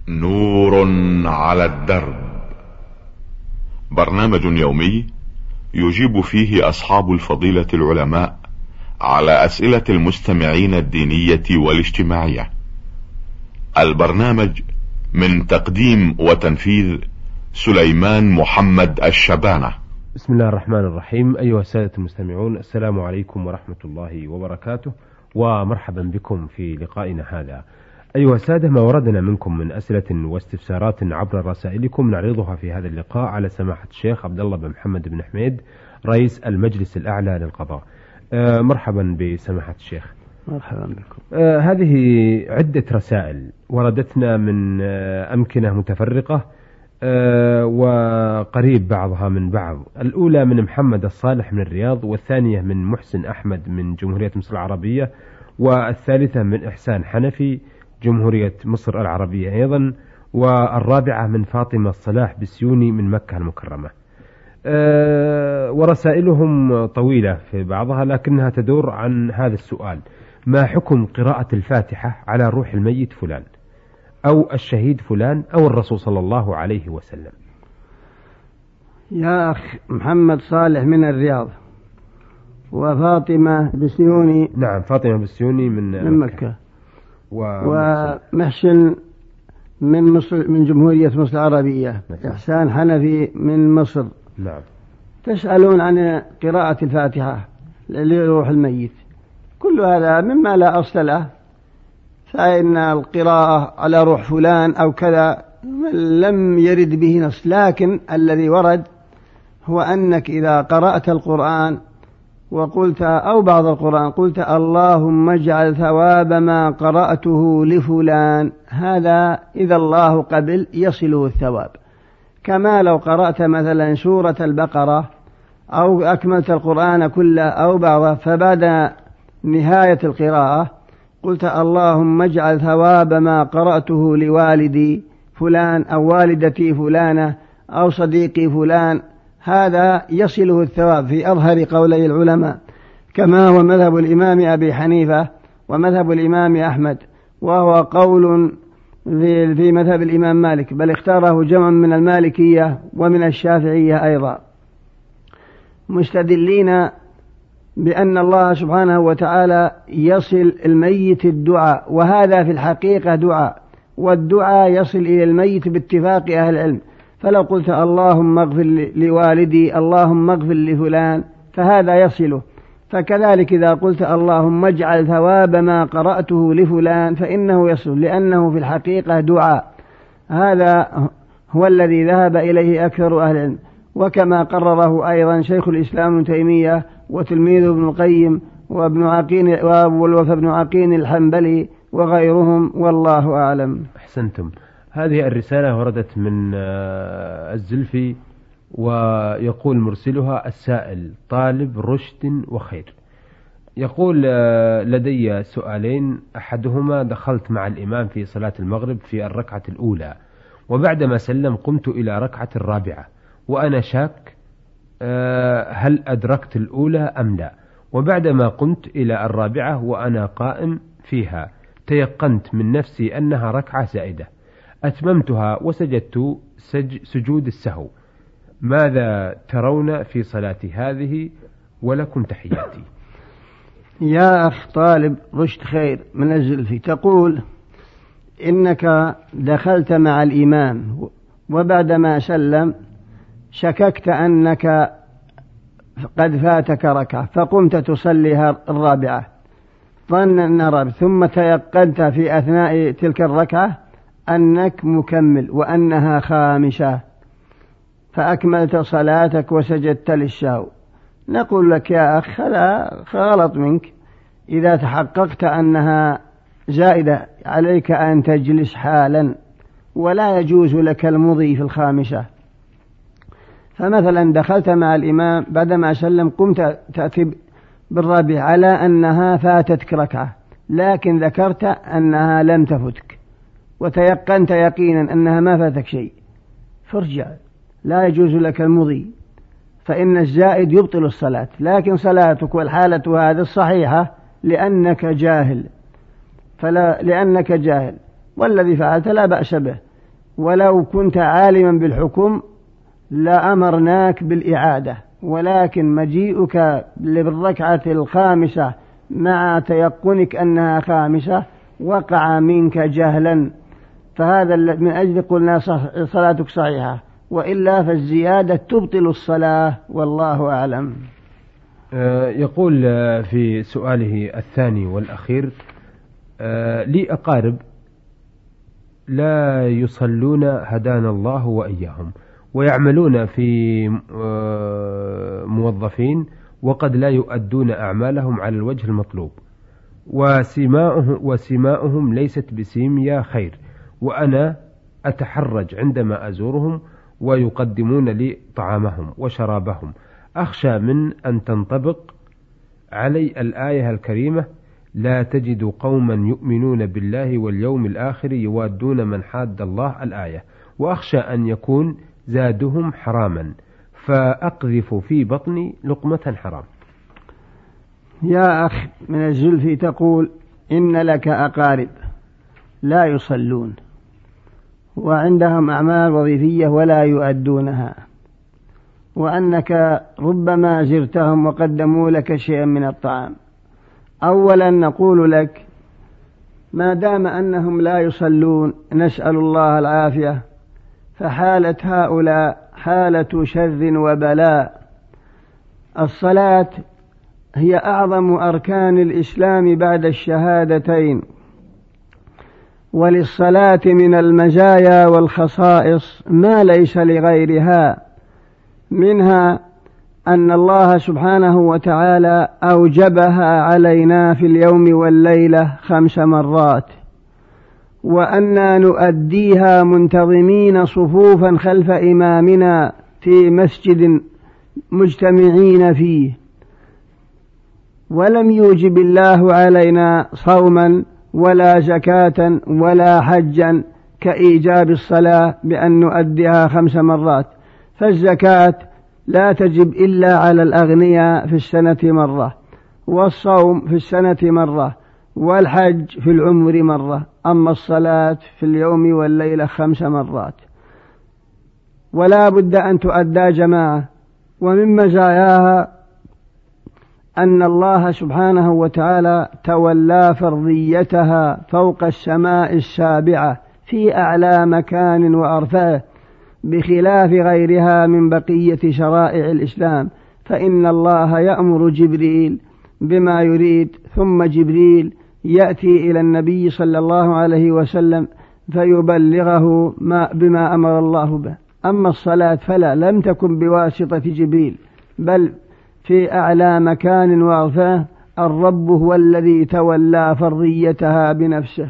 نور على الدرب، برنامج يومي يجيب فيه أصحاب الفضيلة العلماء على أسئلة المستمعين الدينية والاجتماعية. البرنامج من تقديم وتنفيذ سليمان محمد الشبانة. بسم الله الرحمن الرحيم. أيها السادة المستمعون، السلام عليكم ورحمة الله وبركاته، ومرحبا بكم في لقائنا هذا. أيها السادة، ما وردنا منكم من أسئلة واستفسارات عبر رسائلكم نعرضها في هذا اللقاء على سماحة الشيخ عبد الله بن محمد بن حميد، رئيس المجلس الأعلى للقضاء. مرحبا بسماحة الشيخ. مرحبا بكم. هذه عدة رسائل وردتنا من أمكنة متفرقة وقريب بعضها من بعض. الأولى من محمد الصالح من الرياض، والثانية من محسن أحمد من جمهورية مصر العربية، والثالثة من إحسان حنفي جمهورية مصر العربية أيضا، والرابعة من فاطمة الصلاح بسيوني من مكة المكرمة. ورسائلهم طويلة في بعضها، لكنها تدور عن هذا السؤال: ما حكم قراءة الفاتحة على روح الميت فلان أو الشهيد فلان أو الرسول صلى الله عليه وسلم؟ يا أخ محمد صالح من الرياض، وفاطمة بسيوني. نعم، فاطمة بسيوني من مكة. ومحسن من مصر، من جمهورية مصر العربية. إحسان حنفي من مصر. نعم. تسألون عن قراءة الفاتحة لروح الميت. كل هذا مما لا أصل له، فإن القراءة على روح فلان أو كذا لم يرد به نص، لكن الذي ورد هو أنك إذا قرأت القرآن وقلت أو بعض القرآن قلت اللهم اجعل ثواب ما قرأته لفلان، هذا إذا الله قبل يصله الثواب. كما لو قرأت مثلا سورة البقرة أو أكملت القرآن كله أو بعضه، فبعد نهاية القراءة قلت اللهم اجعل ثواب ما قرأته لوالدي فلان أو والدتي فلانة أو صديقي فلان، هذا يصله الثواب في أظهر قولي العلماء، كما هو مذهب الإمام أبي حنيفة ومذهب الإمام أحمد، وهو قول في مذهب الإمام مالك، بل اختاره جمع من المالكية ومن الشافعية أيضا، مستدلين بأن الله سبحانه وتعالى يصل الميت الدعاء، وهذا في الحقيقة دعاء، والدعاء يصل إلى الميت باتفاق أهل العلم. فلو قلت اللهم اغفر لوالدي، اللهم اغفر لفلان، فهذا يصله. فكذلك إذا قلت اللهم اجعل ثواب ما قرأته لفلان فإنه يصل، لأنه في الحقيقة دعاء. هذا هو الذي ذهب إليه أكثر أهل العلم، وكما قرره أيضا شيخ الإسلام ابن تيمية وتلميذه ابن القيم وابن عقين الحنبلي وغيرهم، والله أعلم. أحسنتم. هذه الرسالة وردت من الزلفي، ويقول مرسلها السائل طالب رشد وخير. يقول: لدي سؤالين، أحدهما: دخلت مع الإمام في صلاة المغرب في الركعة الأولى، وبعدما سلم قمت إلى ركعة الرابعة وأنا شاك هل أدركت الأولى أم لا، وبعدما قمت إلى الرابعة وأنا قائم فيها تيقنت من نفسي أنها ركعة زائدة، أتممتها وسجدت سجود السهو. ماذا ترون في صلاتي هذه؟ ولكم تحياتي. يا أخ طالب رشد خير من الزلفي، تقول إنك دخلت مع الإمام وبعدما سلم شككت أنك قد فاتك ركعة، فقمت تصليها الرابعة ظن أنها رابعة، ثم تيقنت في أثناء تلك الركعة أنك مكمل وأنها خامسة، فأكملت صلاتك وسجدت للسهو. نقول لك يا أخ هذا غلط منك. إذا تحققت أنها زائدة عليك أن تجلس حالا، ولا يجوز لك المضي في الخامسة. فمثلا دخلت مع الإمام بعدما سلم قمت تأتي بالرابعة على أنها فاتتك ركعة، لكن ذكرت أنها لم تفتك وتيقنت يقينا أنها ما فاتك شيء، فارجع، لا يجوز لك المضي، فإن الزائد يبطل الصلاة. لكن صلاتك والحالة هذه الصحيحة لأنك جاهل، والذي فعلت لا بأس به. ولو كنت عالما بالحكم لأمرناك بالإعادة، ولكن مجيئك بالركعة الخامسة مع تيقنك أنها خامسة وقع منك جهلا، فهذا من أجل قلنا صلاتك صحيحة، وإلا فالزيادة تبطل الصلاة، والله أعلم. يقول في سؤاله الثاني والأخير: لي أقارب لا يصلون هدانا الله وإياهم، ويعملون في موظفين وقد لا يؤدون أعمالهم على الوجه المطلوب، وسماؤهم ليست بسيميا خير، وأنا أتحرج عندما أزورهم ويقدمون لي طعامهم وشرابهم، أخشى من أن تنطبق علي الآية الكريمة: لا تجد قوما يؤمنون بالله واليوم الآخر يوادون من حاد الله، الآية، وأخشى أن يكون زادهم حراما فأقذف في بطني لقمة حرام. يا أخ من الزلفي تقول إن لك أقارب لا يصلون وعندهم أعمال وظيفية ولا يؤدونها، وأنك ربما زرتهم وقدموا لك شيئا من الطعام. أولا نقول لك ما دام أنهم لا يصلون نسأل الله العافية، فحالة هؤلاء حالة شر وبلاء. الصلاة هي أعظم أركان الإسلام بعد الشهادتين، وللصلاة من المزايا والخصائص ما ليس لغيرها، منها أن الله سبحانه وتعالى أوجبها علينا في اليوم والليلة 5 مرات، وأننا نؤديها منتظمين صفوفا خلف إمامنا في مسجد مجتمعين فيه، ولم يوجب الله علينا صوما ولا زكاة ولا حجا كإيجاب الصلاة بأن نؤديها 5 مرات. فالزكاة لا تجب إلا على الأغنياء في السنة مرة، والصوم في السنة مرة، والحج في العمر مرة، أما الصلاة في اليوم والليلة 5 مرات، ولا بد أن تؤدى جماعة. ومن مزاياها أن الله سبحانه وتعالى تولى فرضيتها فوق السماء السابعة في أعلى مكان وأرفعه، بخلاف غيرها من بقية شرائع الإسلام، فإن الله يأمر جبريل بما يريد، ثم جبريل يأتي إلى النبي صلى الله عليه وسلم فيبلغه بما أمر الله به. أما الصلاة فلا، لم تكن بواسطة جبريل، بل في أعلى مكان وأرفعه الرب هو الذي تولى فرضيتها بنفسه.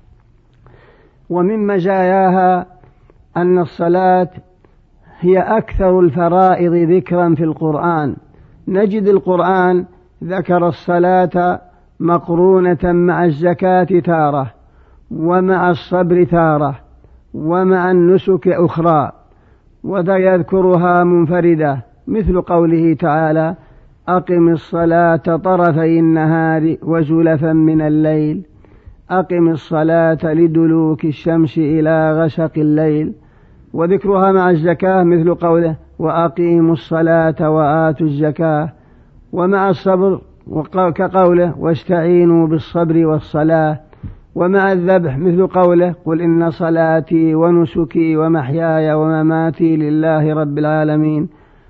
ومن مزاياها أن الصلاة هي أكثر الفرائض ذكرا في القرآن، نجد القرآن ذكر الصلاة مقرونة مع الزكاة تارة، ومع الصبر تارة، ومع النسك أخرى، ويذكرها منفردة، مثل قوله تعالى: أقم الصلاة طرفي النهار وزلفا من الليل، أقم الصلاة لدلوك الشمس إلى غسق الليل. وذكرها مع الزكاة مثل قوله: وأقيموا الصلاة وآتوا الزكاة. ومع الصبر كقوله: واستعينوا بالصبر والصلاة. ومع الذبح مثل قوله: قل إن صلاتي ونسكي ومحياي ومماتي لله رب العالمين.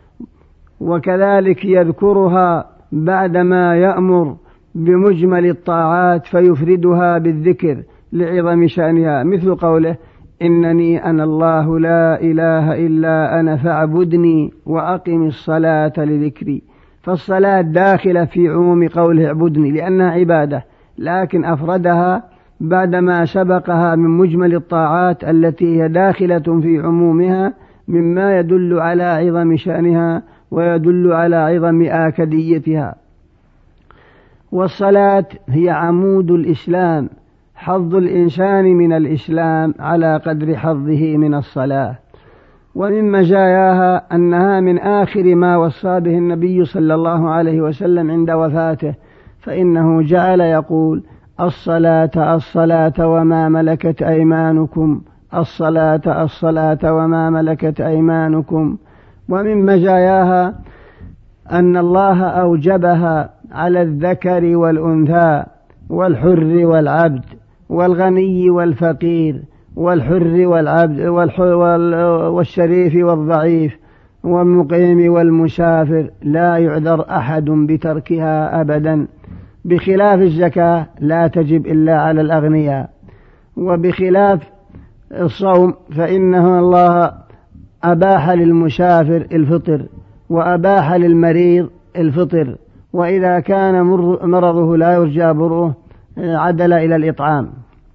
وكذلك يذكرها بعدما يأمر بمجمل الطاعات فيفردها بالذكر لعظم شأنها، مثل قوله: إنني أنا الله لا إله إلا أنا فاعبدني وأقم الصلاة لذكري. فالصلاة داخلة في عموم قوله اعبدني لأنها عبادة، لكن أفردها بعدما سبقها من مجمل الطاعات التي هي داخلة في عمومها، مما يدل على عظم شأنها ويدل على عظم آكديتها. والصلاة هي عمود الإسلام، حظ الإنسان من الإسلام على قدر حظه من الصلاة. ومن مزاياها أنها من آخر ما وصى به النبي صلى الله عليه وسلم عند وفاته، فإنه جعل يقول: الصلاة الصلاة وما ملكت أيمانكم الصلاة الصلاة وما ملكت أيمانكم. ومن مزاياها أن الله أوجبها على الذكر والأنثى والحر والعبد والغني والفقير والحر والعبد والشريف والضعيف والمقيم والمسافر، لا يعذر أحد بتركها أبدا، بخلاف الزكاة لا تجب إلا على الأغنياء. وبخلاف الصوم فإنه الله أباح للمسافر الفطر وأباح للمريض الفطر، وإذا كان مرضه لا يرجى برؤه عدل إلى الإطعام.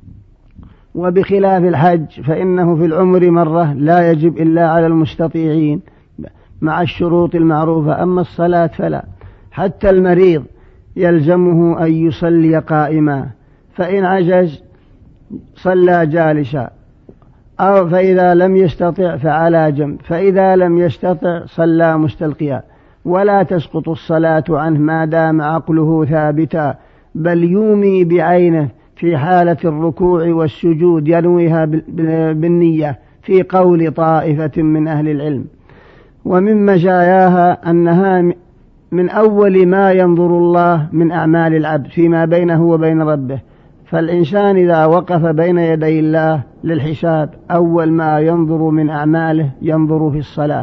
وبخلاف الحج فإنه في العمر مرة لا يجب إلا على المستطيعين مع الشروط المعروفة. أما الصلاة فلا، حتى المريض يلزمه أن يصلي قائما، فإن عجز صلى جالسا، أو فإذا لم يستطع فعلى جنب، فإذا لم يستطع صلى مستلقيا، ولا تسقط الصلاة عنه ما دام عقله ثابتا، بل يومي بعينه في حالة الركوع والسجود، ينويها بالنية في قول طائفة من أهل العلم. ومن مزاياها أنها من أول ما ينظر الله من أعمال العبد فيما بينه وبين ربه، فالإنسان إذا وقف بين يدي الله للحساب أول ما ينظر من أعماله ينظر في الصلاة،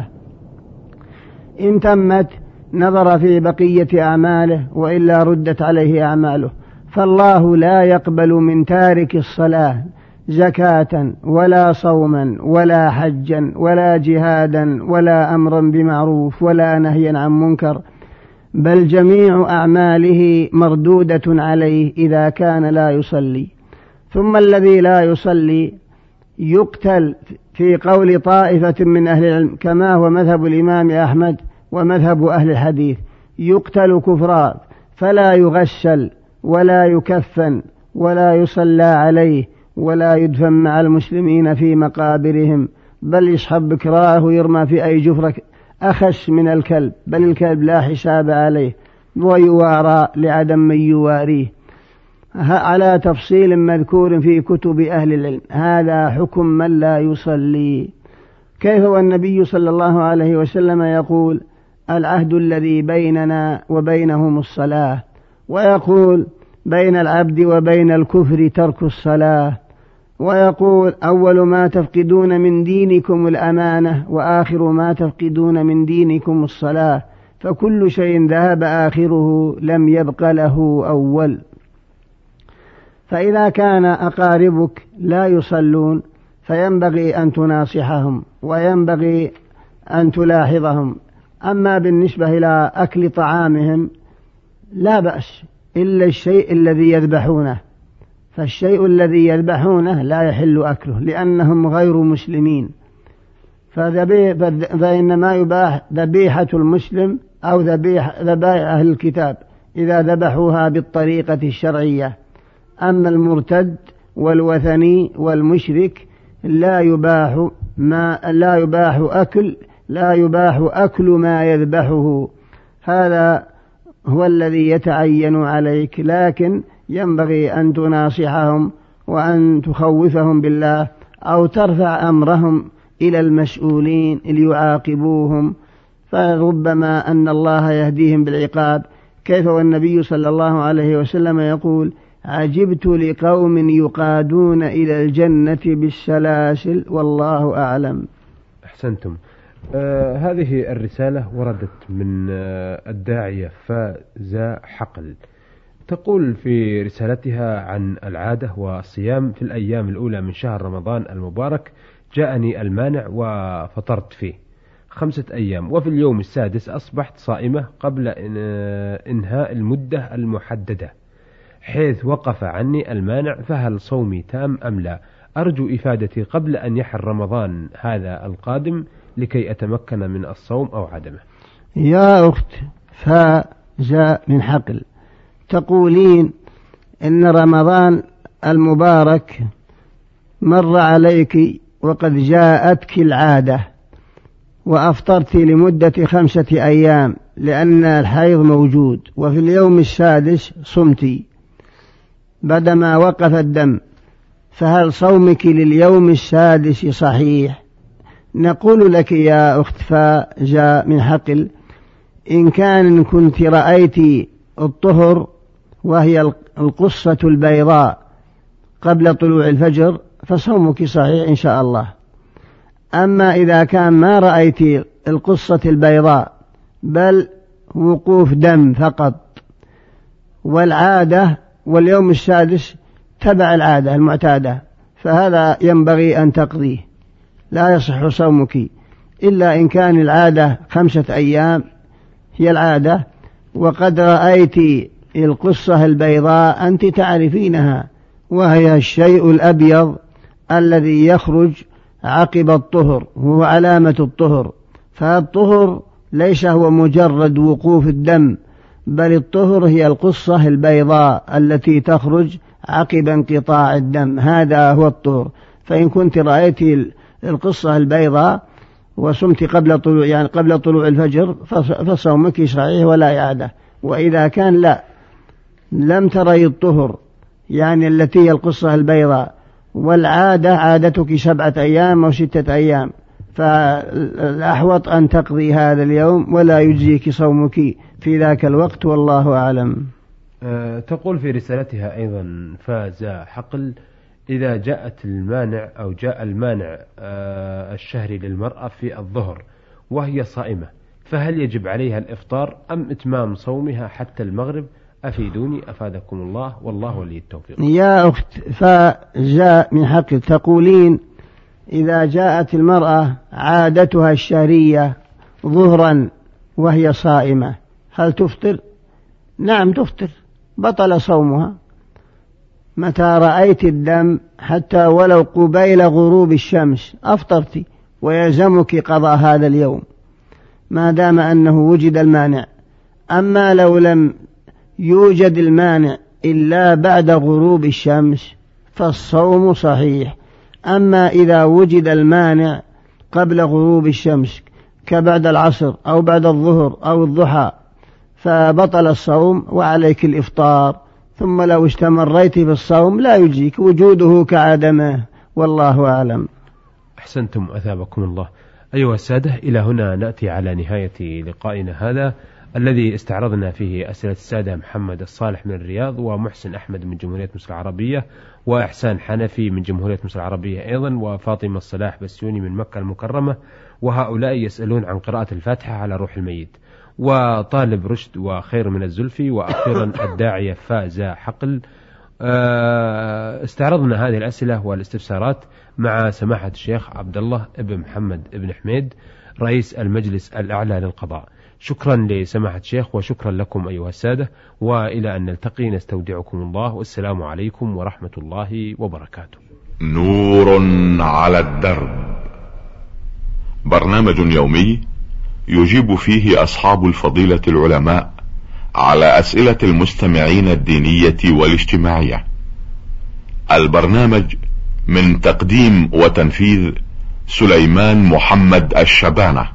إن تمت نظر في بقية أعماله وإلا ردت عليه أعماله. فالله لا يقبل من تارك الصلاة زكاة ولا صوما ولا حجا ولا جهادا ولا أمرا بمعروف ولا نهيا عن منكر، بل جميع أعماله مردودة عليه إذا كان لا يصلي. ثم الذي لا يصلي يقتل في قول طائفة من أهل العلم، كما هو مذهب الإمام أحمد ومذهب أهل الحديث، يقتل كفرا، فلا يغسل ولا يكفن ولا يصلى عليه ولا يدفن مع المسلمين في مقابرهم، بل يسحب بكراه ويرمى في أي جفرة أخس من الكلب، بل الكلب لا حساب عليه ويوارى لعدم من يواريه، على تفصيل مذكور في كتب أهل العلم. هذا حكم من لا يصلي. كيف والنبي صلى الله عليه وسلم يقول العهد الذي بيننا وبينهم الصلاة، ويقول بين العبد وبين الكفر ترك الصلاة، ويقول أول ما تفقدون من دينكم الأمانة وآخر ما تفقدون من دينكم الصلاة، فكل شيء ذهب آخره لم يبق له أول. فإذا كان أقاربك لا يصلون فينبغي أن تناصحهم وينبغي أن تلاحظهم. أما بالنسبة إلى أكل طعامهم لا بأس إلا الشيء الذي يذبحونه، فالشيء الذي يذبحونه لا يحل أكله لأنهم غير مسلمين، فإنما يباح ذبيحة المسلم أو ذبائح أهل الكتاب إذا ذبحوها بالطريقة الشرعية. أما المرتد والوثني والمشرك لا يباح أكل ما يذبحه. هذا هو الذي يتعين عليك، لكن ينبغي أن تناصحهم وأن تخوفهم بالله أو ترفع أمرهم إلى المسؤولين ليعاقبوهم، فربما أن الله يهديهم بالعقاب. كيف والنبي صلى الله عليه وسلم يقول عجبت لقوم يقادون إلى الجنة بالسلاسل والله أعلم. أحسنتم. هذه الرسالة وردت من الداعية فازا حقل، تقول في رسالتها عن العادة والصيام في الأيام الأولى من شهر رمضان المبارك جاءني المانع وفطرت فيه 5 أيام، وفي اليوم السادس أصبحت صائمة قبل إنهاء المدة المحددة حيث وقف عني المانع، فهل صومي تام أم لا؟ أرجو إفادتي قبل أن يحل رمضان هذا القادم لكي أتمكن من الصوم أو عدمه. يا أخت فازا من حقل، تقولين إن رمضان المبارك مر عليك وقد جاءتك العادة وأفطرت لمدة 5 أيام لأن الحيض موجود، وفي اليوم السادس صمتي بعدما وقف الدم، فهل صومك لليوم السادس صحيح؟ نقول لك يا أخت فاجا من حقل، إن كنت رأيت الطهر وهي القصة البيضاء قبل طلوع الفجر فصومك صحيح إن شاء الله. أما إذا كان ما رأيت القصة البيضاء بل وقوف دم فقط والعادة واليوم السادس تبع العادة المعتادة، فهذا ينبغي أن تقضيه، لا يصح صومك إلا إن كان العادة 5 أيام هي العادة، وقد رأيت القصة البيضاء أنت تعرفينها، وهي الشيء الأبيض الذي يخرج عقب الطهر، هو علامة الطهر. فالطهر ليس هو مجرد وقوف الدم، بل الطهر هي القصة البيضاء التي تخرج عقب انقطاع الدم، هذا هو الطهر. فإن كنت رأيت القصة البيضاء وصمت قبل طلوع الفجر فصومك صحيح ولا إعادة. وإذا كان لم تري الطهر يعني التي هي القصة البيضاء والعادة عادتك 7 أيام أو 6 أيام، فالأحوط أن تقضي هذا اليوم ولا يجزيك صومك في ذاك الوقت، والله أعلم. تقول في رسالتها أيضا فازا حقل: إذا جاء المانع الشهري للمرأة في الظهر وهي صائمة، فهل يجب عليها الإفطار أم إتمام صومها حتى المغرب؟ أفيدوني أفادكم الله، والله ولي التوفيق. يا أخت فجاء من حقل تقولين إذا جاءت المرأة عادتها الشهرية ظهرا وهي صائمة هل تفطر؟ نعم تفطر، بطل صومها متى رأيت الدم حتى ولو قبيل غروب الشمس أفطرت، ويلزمك قضاء هذا اليوم ما دام أنه وجد المانع. أما لو لم يوجد المانع إلا بعد غروب الشمس فالصوم صحيح. أما إذا وجد المانع قبل غروب الشمس كبعد العصر أو بعد الظهر أو الضحى فبطل الصوم وعليك الإفطار، ثم لو استمريت في الصوم لا يجزيك وجوده كعدمه، والله أعلم. أحسنتم أثابكم الله. أيها السادة، إلى هنا نأتي على نهاية لقائنا هذا الذي استعرضنا فيه أسئلة السادة محمد الصالح من الرياض، ومحسن أحمد من جمهورية مصر العربية، وإحسان حنفي من جمهورية مصر العربية أيضا، وفاطمة الصلاح بسيوني من مكة المكرمة، وهؤلاء يسألون عن قراءة الفاتحة على روح الميت، وطالب رشد وخير من الزلفي، وأخيرا الداعية فازا حقل. استعرضنا هذه الأسئلة والاستفسارات مع سماحة الشيخ عبد الله ابن محمد ابن حميد رئيس المجلس الأعلى للقضاء. شكرا لسماحة الشيخ وشكرا لكم أيها السادة، وإلى أن نلتقي نستودعكم الله، والسلام عليكم ورحمة الله وبركاته. نور على الدرب، برنامج يومي يجيب فيه أصحاب الفضيلة العلماء على أسئلة المستمعين الدينية والاجتماعية. البرنامج من تقديم وتنفيذ سليمان محمد الشبانة.